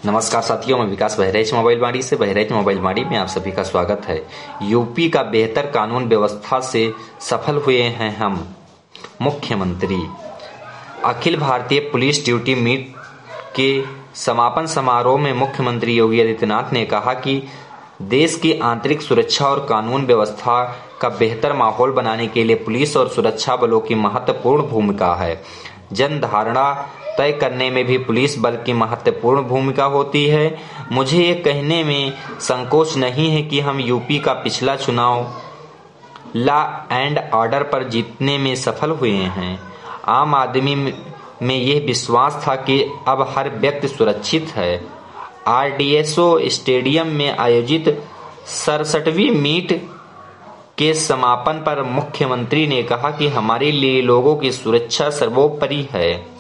नमस्कार साथियों, मैं विकास बहराइच मोबाइल बाड़ी से। बहराइच मोबाइल बाड़ी में आप सभी का स्वागत है। यूपी का बेहतर कानून व्यवस्था से सफल हुए हैं हम, मुख्यमंत्री। Akhil Bharatiya police duty meet के समापन समारोह में मुख्यमंत्री योगी आदित्यनाथ ने कहा कि देश की आंतरिक सुरक्षा और कानून व्यवस्था का बेहतर माहौल बनाने के लिए पुलिस और सुरक्षा बलों की महत्वपूर्ण भूमिका है। जनधारणा तय करने में भी पुलिस बल की महत्वपूर्ण भूमिका होती है। मुझे ये कहने में संकोच नहीं है कि हम यूपी का पिछला चुनाव लॉ एंड ऑर्डर पर जीतने में सफल हुए हैं। आम आदमी में यह विश्वास था कि अब हर व्यक्ति सुरक्षित है। आरडीएसओ स्टेडियम में आयोजित 67वीं मीट के समापन पर मुख्यमंत्री ने कहा कि हमारे लिए लोगों की सुरक्षा सर्वोपरि है।